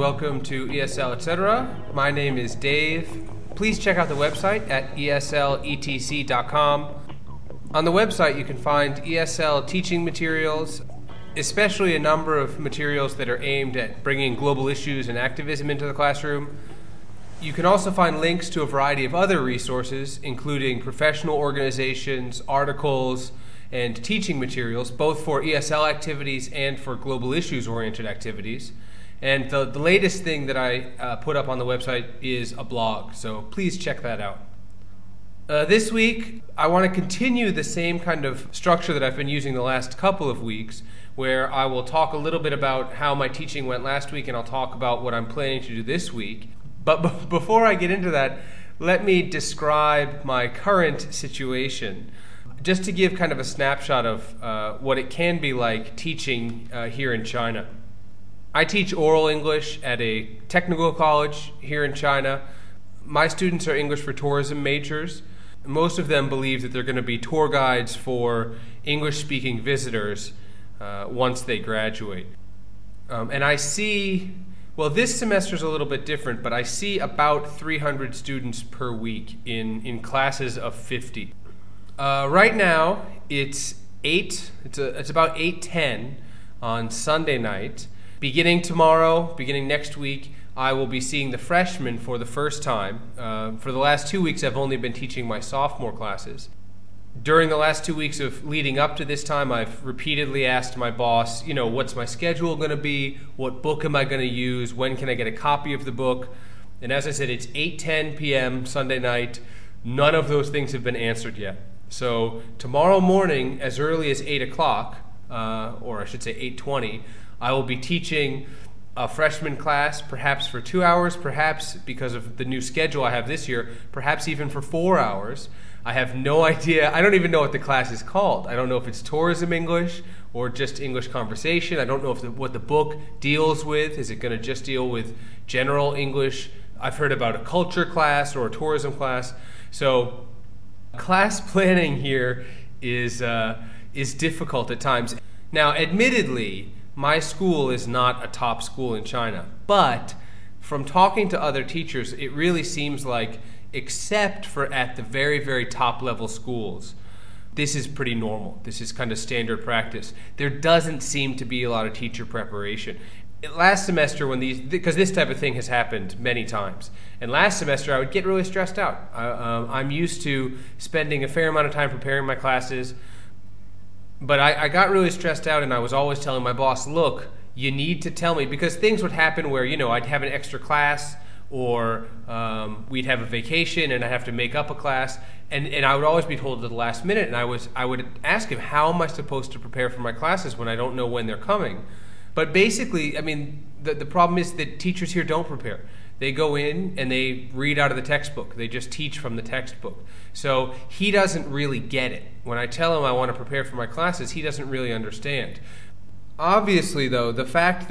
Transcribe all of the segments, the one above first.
welcome to ESL Etc. My name is Dave. Please check out the website at esletc.com. On the website you can find ESL teaching materials, especially a number of materials that are aimed at bringing global issues and activism into the classroom. You can also find links to a variety of other resources, including professional organizations, articles, and teaching materials, both for ESL activities and for global issues-oriented activities. And the latest thing that I put up on the website is a blog, so please check that out. This week, I want to continue the same kind of structure that I've been using the last couple of weeks, where I will talk a little bit about how my teaching went last week, and I'll talk about what I'm planning to do this week. But before I get into that, let me describe my current situation, just to give kind of a snapshot of what it can be like teaching here in China. I teach oral English at a technical college here in China. My students are English for tourism majors. Most of them believe that they're going to be tour guides for English-speaking visitors once they graduate. And I see, well, this semester is a little bit different, but I see about 300 students per week in classes of 50. Right now, it's about 8:10 on Sunday night. Beginning tomorrow, beginning next week, I will be seeing the freshmen for the first time. For the last 2 weeks, I've only been teaching my sophomore classes. During the last 2 weeks of leading up to this time, I've repeatedly asked my boss, what's my schedule going to be? What book am I going to use? When can I get a copy of the book? And as I said, it's 8:10 p.m. Sunday night. None of those things have been answered yet. So tomorrow morning, as early as 8 o'clock, or I should say 8:20, I will be teaching a freshman class, perhaps for 2 hours, perhaps because of the new schedule I have this year, perhaps even for 4 hours. I have no idea. I don't even know what the class is called. I don't know if it's tourism English or just English conversation. I don't know what the book deals with. Is it going to just deal with general English? I've heard about a culture class or a tourism class. So class planning here is difficult at times. Now, admittedly, my school is not a top school in China, but from talking to other teachers, it really seems like, except for at the very, very top level schools, this is pretty normal. This is kind of standard practice. There doesn't seem to be a lot of teacher preparation. Last semester, because this type of thing has happened many times, and last semester I would get really stressed out. I'm used to spending a fair amount of time preparing my classes, but I got really stressed out, and I was always telling my boss, look, you need to tell me, because things would happen where, I'd have an extra class, or we'd have a vacation and I'd have to make up a class, and I would always be told at the last minute, and I would ask him, how am I supposed to prepare for my classes when I don't know when they're coming? But basically, the problem is that teachers here don't prepare. They go in and they read out of the textbook. They just teach from the textbook. So he doesn't really get it. When I tell him I want to prepare for my classes, he doesn't really understand. Obviously, though, the fact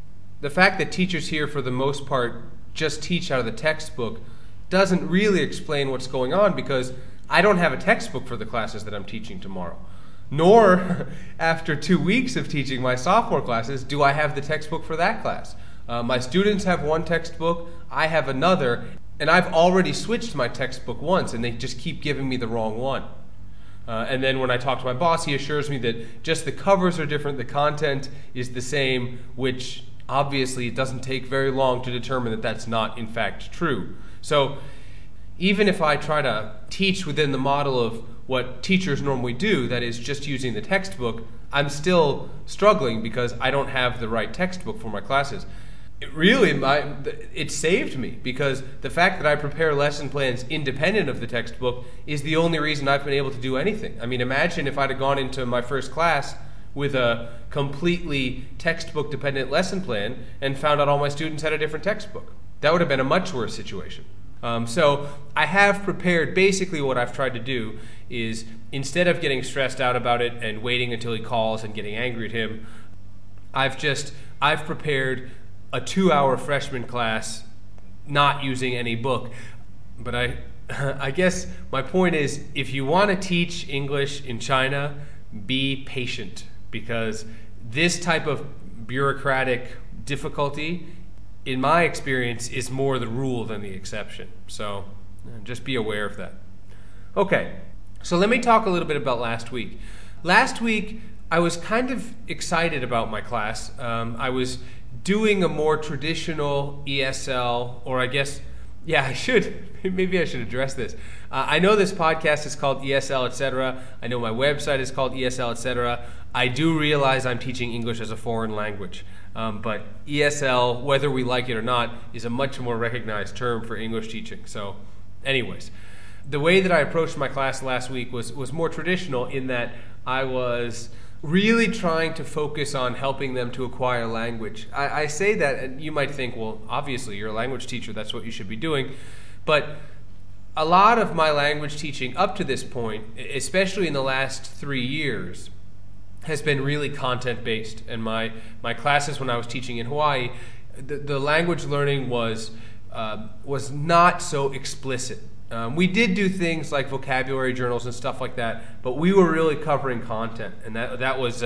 that teachers here, for the most part, just teach out of the textbook doesn't really explain what's going on, because I don't have a textbook for the classes that I'm teaching tomorrow. Nor, after 2 weeks of teaching my sophomore classes, do I have the textbook for that class. My students have one textbook, I have another, and I've already switched my textbook once, and they just keep giving me the wrong one. And then when I talk to my boss, he assures me that just the covers are different, the content is the same, which obviously it doesn't take very long to determine that that's not in fact true. So even if I try to teach within the model of what teachers normally do, that is just using the textbook, I'm still struggling because I don't have the right textbook for my classes. It saved me, because the fact that I prepare lesson plans independent of the textbook is the only reason I've been able to do anything. Imagine if I'd have gone into my first class with a completely textbook-dependent lesson plan and found out all my students had a different textbook. That would have been a much worse situation. So I have prepared. Basically what I've tried to do is, instead of getting stressed out about it and waiting until he calls and getting angry at him, I've prepared a 2-hour freshman class not using any book. But I guess my point is, if you want to teach English in China, be patient, because this type of bureaucratic difficulty in my experience, is more the rule than the exception. So just be aware of that. Okay, so let me talk a little bit about last week. Last week, I was kind of excited about my class. I was doing a more traditional ESL, or I guess, maybe I should address this. I know this podcast is called ESL, etc. I know my website is called ESL, etc. I do realize I'm teaching English as a foreign language. But ESL, whether we like it or not, is a much more recognized term for English teaching. So anyways, the way that I approached my class last week was more traditional in that I was really trying to focus on helping them to acquire language. I say that, and you might think, well, obviously you're a language teacher, that's what you should be doing. But a lot of my language teaching up to this point, especially in the last 3 years, has been really content-based. And my classes when I was teaching in Hawaii, the language learning was not so explicit. We did do things like vocabulary journals and stuff like that, but we were really covering content, and that was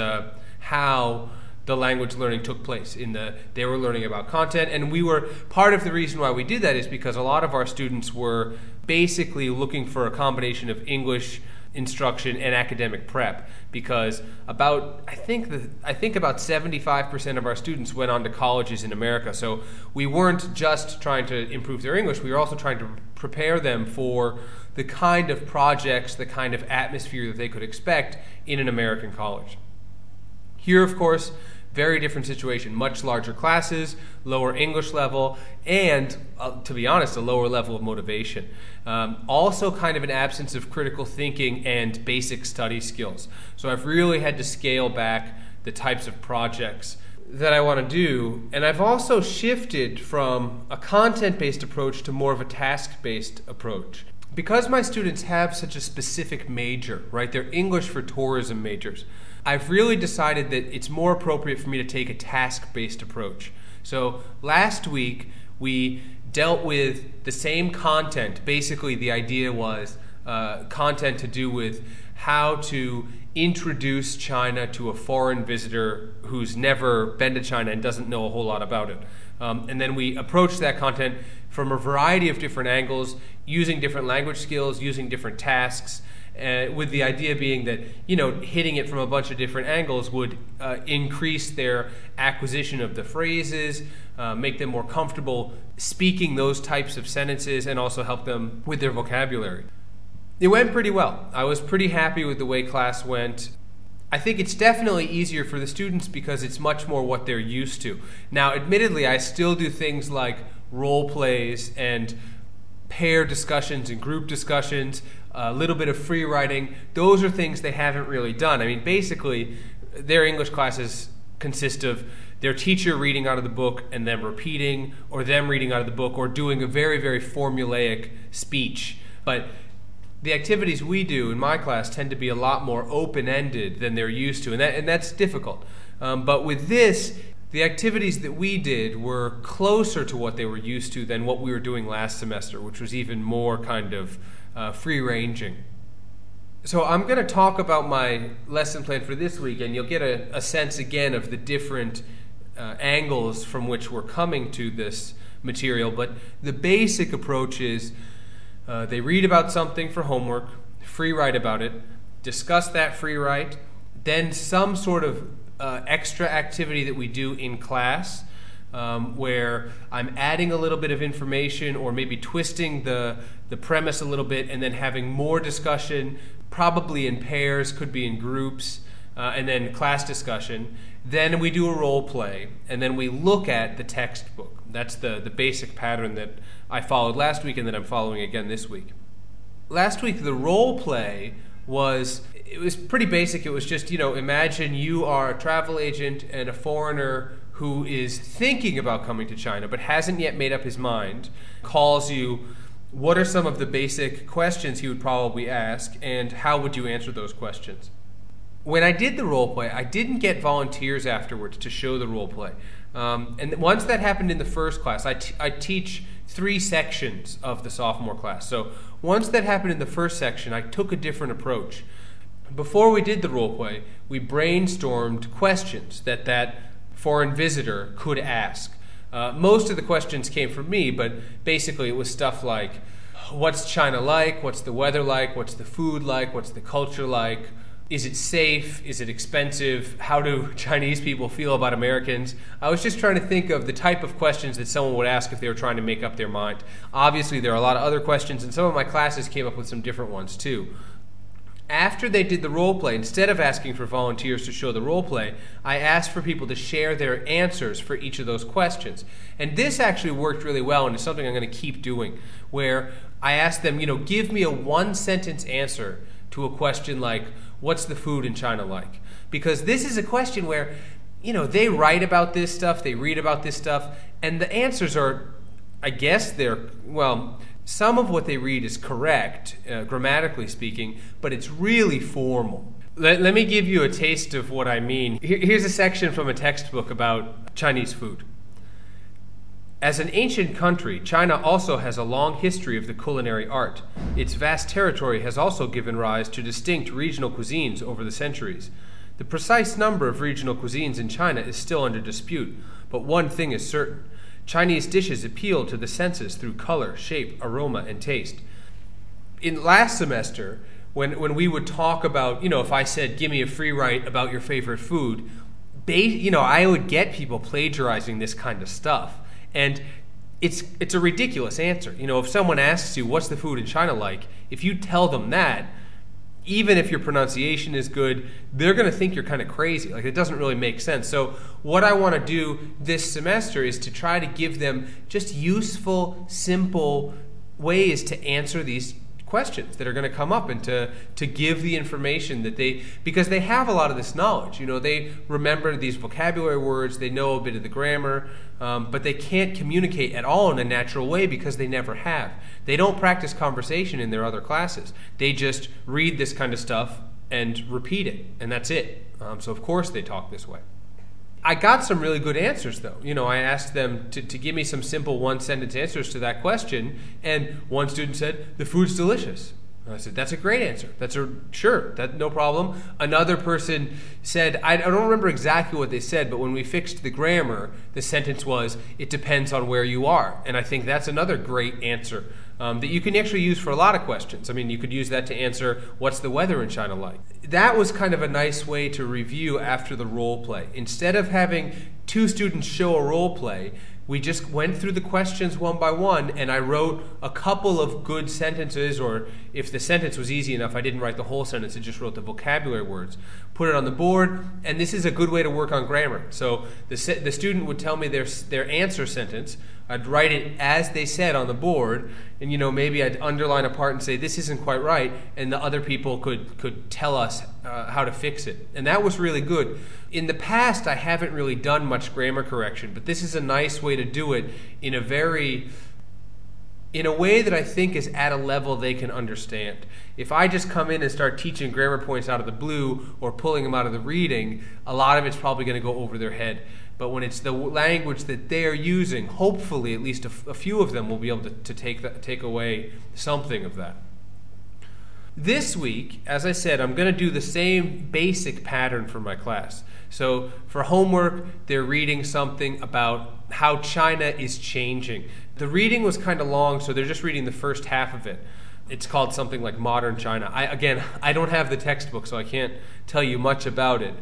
how the language learning took place. They were learning about content, and part of the reason why we did that is because a lot of our students were basically looking for a combination of English instruction and academic prep, because I think about 75% of our students went on to colleges in America. So we weren't just trying to improve their English, we were also trying to prepare them for the kind of projects, the kind of atmosphere that they could expect in an American college. Here, of course, very different situation, much larger classes, lower English level, and, to be honest, a lower level of motivation. Also kind of an absence of critical thinking and basic study skills. So I've really had to scale back the types of projects that I want to do, and I've also shifted from a content-based approach to more of a task-based approach. Because my students have such a specific major, right? They're English for tourism majors. I've really decided that it's more appropriate for me to take a task-based approach. So last week, we dealt with the same content. Basically, the idea was content to do with how to introduce China to a foreign visitor who's never been to China and doesn't know a whole lot about it. And then we approached that content from a variety of different angles, using different language skills, using different tasks, with the idea being that, hitting it from a bunch of different angles would increase their acquisition of the phrases, make them more comfortable speaking those types of sentences, and also help them with their vocabulary. It went pretty well. I was pretty happy with the way class went. I think it's definitely easier for the students because it's much more what they're used to. Now, admittedly, I still do things like role plays and pair discussions and group discussions, a little bit of free writing. Those are things they haven't really done. I mean, basically, their English classes consist of their teacher reading out of the book and them repeating, or them reading out of the book, or doing a very, very formulaic speech. But the activities we do in my class tend to be a lot more open-ended than they're used to, and that's difficult. But with this, the activities that we did were closer to what they were used to than what we were doing last semester, which was even more kind of free-ranging. So I'm going to talk about my lesson plan for this week, and you'll get a sense again of the different angles from which we're coming to this material. But the basic approach is they read about something for homework, free write about it, discuss that free write, then some sort of extra activity that we do in class, where I'm adding a little bit of information or maybe twisting the premise a little bit, and then having more discussion, probably in pairs, could be in groups, and then class discussion. Then we do a role play, and then we look at the textbook. That's the basic pattern that I followed last week and that I'm following again this week. Last week, the role play was pretty basic. It was just, imagine you are a travel agent and a foreigner who is thinking about coming to China but hasn't yet made up his mind, calls you. What are some of the basic questions he would probably ask, and how would you answer those questions? When I did the role play, I didn't get volunteers afterwards to show the role play. And once that happened in the first class, I teach 3 sections of the sophomore class. So once that happened in the first section, I took a different approach. Before we did the role play, we brainstormed questions that foreign visitor could ask. Most of the questions came from me, but basically it was stuff like, what's China like? What's the weather like? What's the food like? What's the culture like? Is it safe? Is it expensive? How do Chinese people feel about Americans? I was just trying to think of the type of questions that someone would ask if they were trying to make up their mind. Obviously, there are a lot of other questions, and some of my classes came up with some different ones too. After they did the role play, instead of asking for volunteers to show the role play, I asked for people to share their answers for each of those questions. And this actually worked really well, and it's something I'm going to keep doing, where I asked them, give me a one-sentence answer to a question like, what's the food in China like? Because this is a question where, they write about this stuff, they read about this stuff, and the answers are, I guess some of what they read is correct, grammatically speaking, but it's really formal. Let me give you a taste of what I mean. Here's a section from a textbook about Chinese food. As an ancient country, China also has a long history of the culinary art. Its vast territory has also given rise to distinct regional cuisines over the centuries. The precise number of regional cuisines in China is still under dispute, but one thing is certain. Chinese dishes appeal to the senses through color, shape, aroma, and taste. In last semester, when we would talk about, if I said, give me a free write about your favorite food, I would get people plagiarizing this kind of stuff. And it's a ridiculous answer. If someone asks you, what's the food in China like, if you tell them that, even if your pronunciation is good, they're going to think you're kind of crazy. Like, it doesn't really make sense. So what I want to do this semester is to try to give them just useful, simple ways to answer these questions that are going to come up, and to give the information that because they have a lot of this knowledge. They remember these vocabulary words, they know a bit of the grammar, but they can't communicate at all in a natural way because they never have. They don't practice conversation in their other classes. They just read this kind of stuff and repeat it, and that's it. So of course they talk this way. I got some really good answers, though. I asked them to give me some simple one-sentence answers to that question, and one student said, the food's delicious. And I said, that's a great answer. Sure, no problem. Another person said, I don't remember exactly what they said, but when we fixed the grammar, the sentence was, it depends on where you are. And I think that's another great answer that you can actually use for a lot of questions. I mean, you could use that to answer, what's the weather in China like? That was kind of a nice way to review after the role play. Instead of having two students show a role play, we just went through the questions one by one, and I wrote a couple of good sentences, or if the sentence was easy enough, I didn't write the whole sentence, I just wrote the vocabulary words. Put it on the board, and this is a good way to work on grammar. So the student would tell me their answer sentence. I'd write it as they said on the board, and maybe I'd underline a part and say, this isn't quite right, and the other people could tell us how to fix it. And that was really good. In the past, I haven't really done much grammar correction, but this is a nice way to do it in a way that I think is at a level they can understand. If I just come in and start teaching grammar points out of the blue or pulling them out of the reading, a lot of it's probably going to go over their head. But when it's the language that they are using, hopefully at least a few of them will be able to take away something of that. This week, as I said, I'm going to do the same basic pattern for my class. So for homework, they're reading something about how China is changing. The reading was kind of long, so they're just reading the first half of it. It's called something like Modern China. I don't have the textbook, so I can't tell you much about it.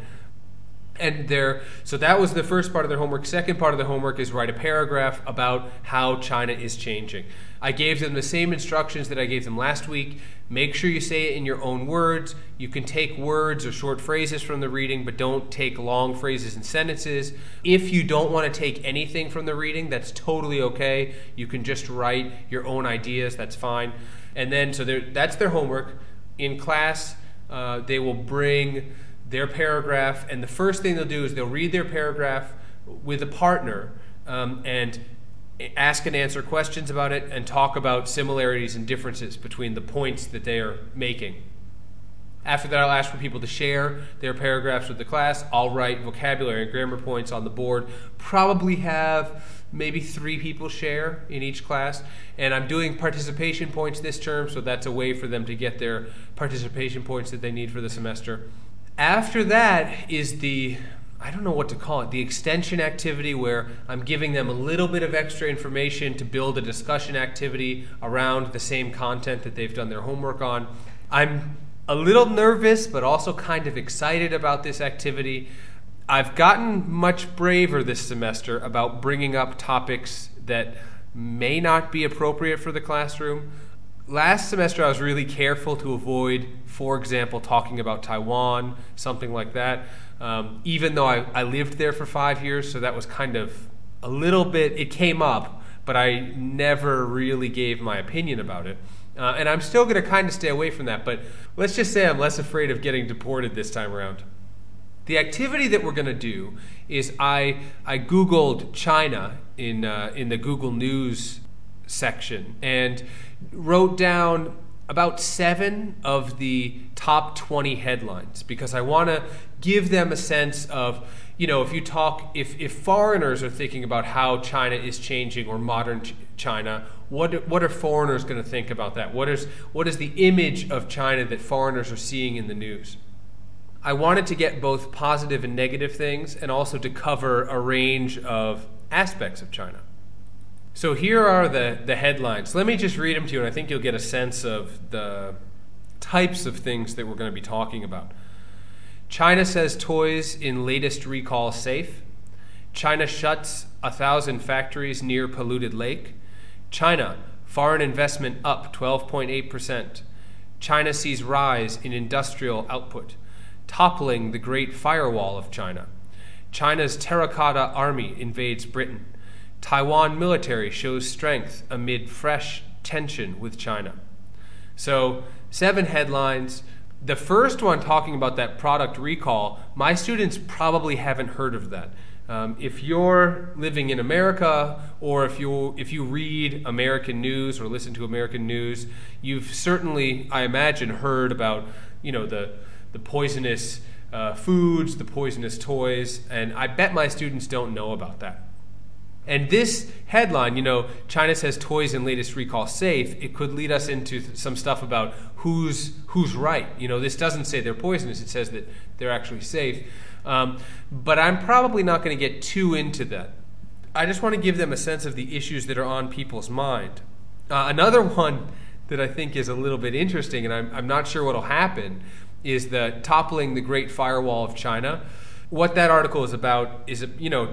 So that was the first part of their homework. Second part of the homework is write a paragraph about how China is changing. I gave them the same instructions that I gave them last week. Make sure you say it in your own words. You can take words or short phrases from the reading, but don't take long phrases and sentences. If you don't want to take anything from the reading, that's totally okay. You can just write your own ideas. That's fine. And then, that's their homework. In class, they will bring their paragraph, and the first thing they'll do is they'll read their paragraph with a partner and ask and answer questions about it and talk about similarities and differences between the points that they are making. After that, I'll ask for people to share their paragraphs with the class. I'll write vocabulary and grammar points on the board. Probably have maybe 3 people share in each class. And I'm doing participation points this term, so that's a way for them to get their participation points that they need for the semester. After that is I don't know what to call it, the extension activity where I'm giving them a little bit of extra information to build a discussion activity around the same content that they've done their homework on. I'm a little nervous, but also kind of excited about this activity. I've gotten much braver this semester about bringing up topics that may not be appropriate for the classroom. Last semester I was really careful to avoid, for example, talking about Taiwan, something like that. Even though I lived there for 5 years, so that was kind of a little bit, it came up, but I never really gave my opinion about it. And I'm still going to kind of stay away from that, but let's just say I'm less afraid of getting deported this time around. The activity that we're going to do is I Googled China in the Google News section and wrote down about 7 of the top 20 headlines because I want to give them a sense of, if foreigners are thinking about how China is changing or modern China, what are foreigners going to think about that? What is the image of China that foreigners are seeing in the news? I wanted to get both positive and negative things and also to cover a range of aspects of China. So here are the headlines. Let me just read them to you, and I think you'll get a sense of the types of things that we're going to be talking about. China says toys in latest recall safe. China shuts 1,000 factories near polluted lake. China, foreign investment up 12.8%. China sees rise in industrial output, toppling the Great Firewall of China. China's terracotta army invades Britain. Taiwan military shows strength amid fresh tension with China. So 7 headlines. The first one talking about that product recall, my students probably haven't heard of that. If you're living in America or if you read American news or listen to American news, you've certainly, I imagine, heard about the poisonous foods, the poisonous toys, and I bet my students don't know about that. And this headline, China says toys in latest recall safe, it could lead us into some stuff about who's right. This doesn't say they're poisonous, it says that they're actually safe. But I'm probably not going to get too into that. I just want to give them a sense of the issues that are on people's mind. Another one that I think is a little bit interesting, and I'm not sure what will happen, is the toppling the Great Firewall of China. What that article is about is,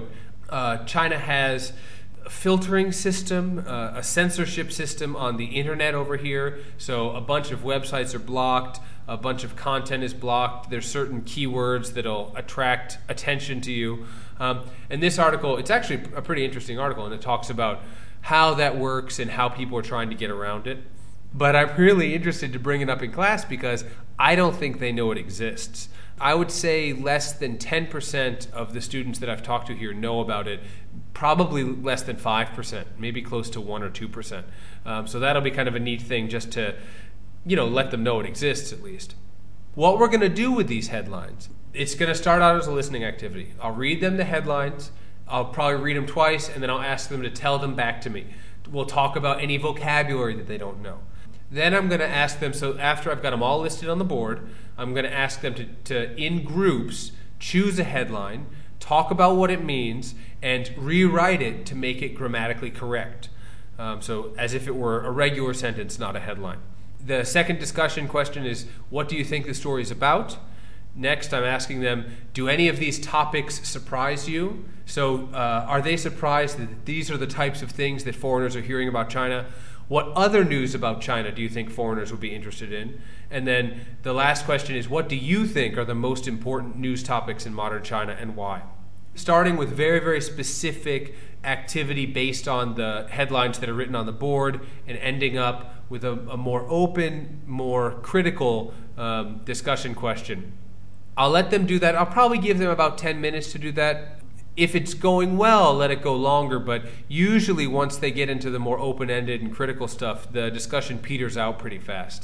China has a filtering system, a censorship system on the internet over here. So a bunch of websites are blocked, a bunch of content is blocked. There's certain keywords that'll attract attention to you. And this article, it's actually a pretty interesting article, and it talks about how that works and how people are trying to get around it. But I'm really interested to bring it up in class because I don't think they know it exists. I would say less than 10% of the students that I've talked to here know about it, probably less than 5%, maybe close to 1 or 2%. So that'll be kind of a neat thing just to, let them know it exists at least. What we're going to do with these headlines, it's going to start out as a listening activity. I'll read them the headlines, I'll probably read them twice, and then I'll ask them to tell them back to me. We'll talk about any vocabulary that they don't know. Then I'm going to ask them, so after I've got them all listed on the board, I'm going to ask them to in groups, choose a headline, talk about what it means, and rewrite it to make it grammatically correct. So as if it were a regular sentence, not a headline. The second discussion question is, what do you think the story is about? Next, I'm asking them, do any of these topics surprise you? So are they surprised that these are the types of things that foreigners are hearing about China? What other news about China do you think foreigners would be interested in? And then the last question is, what do you think are the most important news topics in modern China and why? Starting with very, very specific activity based on the headlines that are written on the board and ending up with a more open, more critical discussion question. I'll let them do that. I'll probably give them about 10 minutes to do that. If it's going well, let it go longer, but usually once they get into the more open-ended and critical stuff, the discussion peters out pretty fast.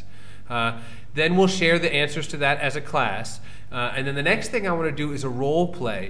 Then we'll share the answers to that as a class, and then the next thing I want to do is a role play.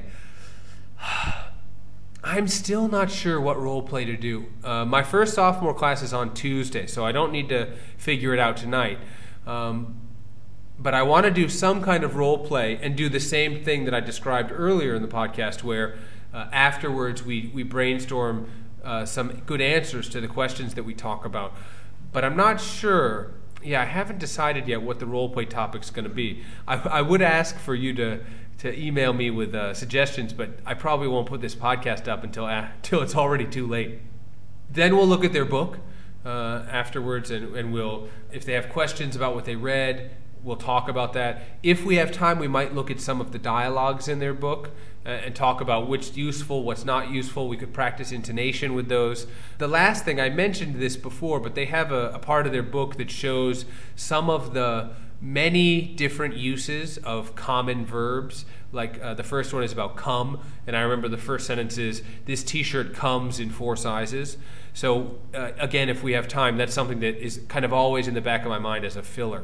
I'm still not sure what role play to do. My first sophomore class is on Tuesday, so I don't need to figure it out tonight. But I want to do some kind of role play and do the same thing that I described earlier in the podcast, where afterwards we brainstorm some good answers to the questions that we talk about. But I'm not sure. I haven't decided yet what the role play topic's going to be. I would ask for you to email me with suggestions, but I probably won't put this podcast up until it's already too late. Then we'll look at their book afterwards, and we'll, if they have questions about what they read, we'll talk about that. If we have time, we might look at some of the dialogues in their book and talk about what's useful, what's not useful. We could practice intonation with those. The last thing, I mentioned this before, but they have a part of their book that shows some of the many different uses of common verbs. Like the first one is about come, and I remember the first sentence is, this t-shirt comes in 4 sizes. So again, if we have time, that's something that is kind of always in the back of my mind as a filler.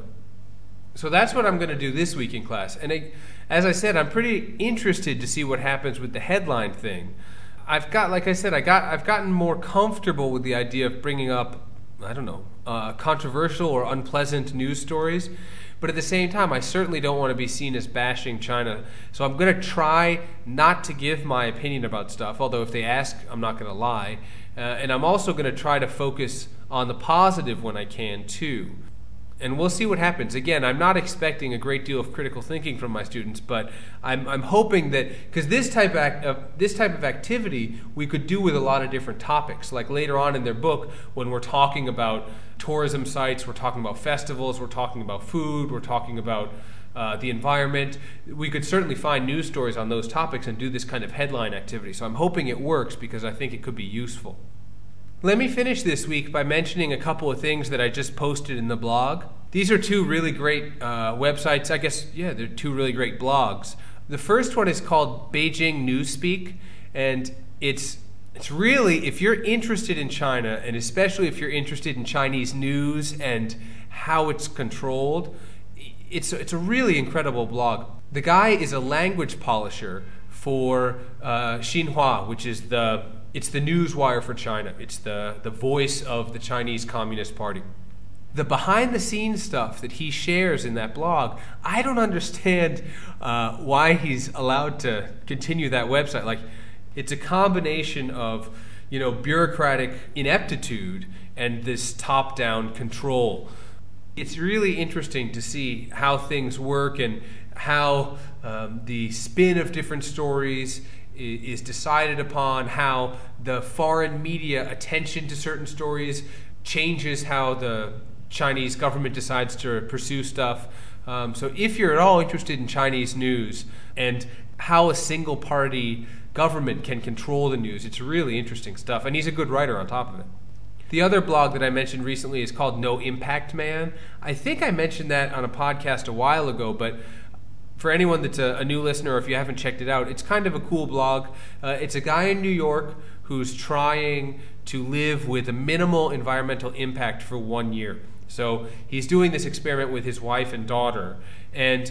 So that's what I'm going to do this week in class. And as I said, I'm pretty interested to see what happens with the headline thing. I've gotten more comfortable with the idea of bringing up, controversial or unpleasant news stories. But at the same time, I certainly don't want to be seen as bashing China. So I'm going to try not to give my opinion about stuff, although if they ask, I'm not going to lie. And I'm also going to try to focus on the positive when I can, too. And we'll see what happens. Again, I'm not expecting a great deal of critical thinking from my students, but I'm hoping that, because this type of activity we could do with a lot of different topics. Like later on in their book, when we're talking about tourism sites, we're talking about festivals, we're talking about food, we're talking about the environment. We could certainly find news stories on those topics and do this kind of headline activity. So I'm hoping it works because I think it could be useful. Let me finish this week by mentioning a couple of things that I just posted in the blog. These are 2 really great websites. I guess, they're 2 really great blogs. The first one is called Beijing Newspeak, and it's really, if you're interested in China, and especially if you're interested in Chinese news and how it's controlled, it's a really incredible blog. The guy is a language polisher for Xinhua, which is it's the news wire for China. It's the voice of the Chinese Communist Party. The behind-the-scenes stuff that he shares in that blog, I don't understand why he's allowed to continue that website. Like, it's a combination of, bureaucratic ineptitude and this top-down control. It's really interesting to see how things work and how the spin of different stories is decided upon, how the foreign media attention to certain stories changes how the Chinese government decides to pursue stuff. So if you're at all interested in Chinese news and how a single party government can control the news, it's really interesting stuff. And he's a good writer on top of it. The other blog that I mentioned recently is called No Impact Man. I think I mentioned that on a podcast a while ago, but for anyone that's a new listener, or if you haven't checked it out, it's kind of a cool blog. It's a guy in New York who's trying to live with a minimal environmental impact for 1 year. So he's doing this experiment with his wife and daughter. And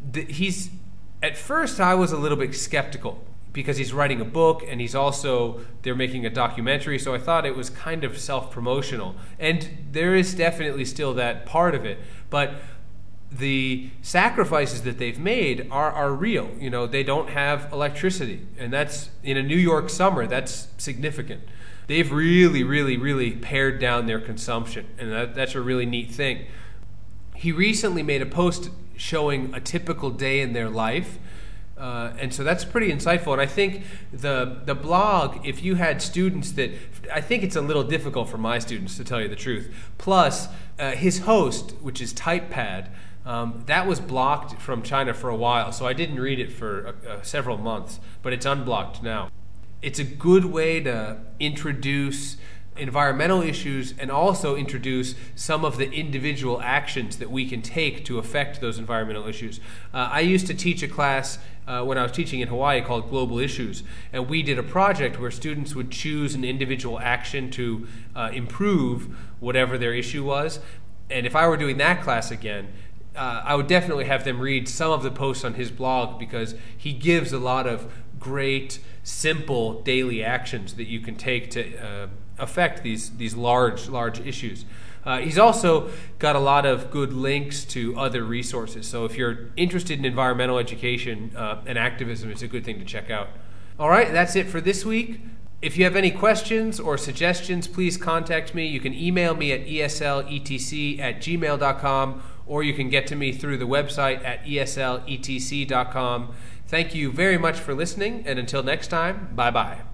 at first I was a little bit skeptical because he's writing a book and they're making a documentary. So I thought it was kind of self-promotional. And there is definitely still that part of it. But the sacrifices that they've made are real. They don't have electricity, and that's in a New York summer. That's significant. They've really, really, really pared down their consumption, and that's a really neat thing. He recently made a post showing a typical day in their life, and so that's pretty insightful. And I think the blog, if you had students I think it's a little difficult for my students, to tell you the truth. Plus, his host, which is TypePad, that was blocked from China for a while, so I didn't read it for several months, but it's unblocked now. It's a good way to introduce environmental issues and also introduce some of the individual actions that we can take to affect those environmental issues. I used to teach a class when I was teaching in Hawaii called Global Issues, and we did a project where students would choose an individual action to improve whatever their issue was. And if I were doing that class again, I would definitely have them read some of the posts on his blog, because he gives a lot of great, simple daily actions that you can take to affect these large issues. He's also got a lot of good links to other resources. So if you're interested in environmental education and activism, it's a good thing to check out. All right, that's it for this week. If you have any questions or suggestions, please contact me. You can email me at esletc@gmail.com, or you can get to me through the website at esletc.com. Thank you very much for listening, and until next time, bye-bye.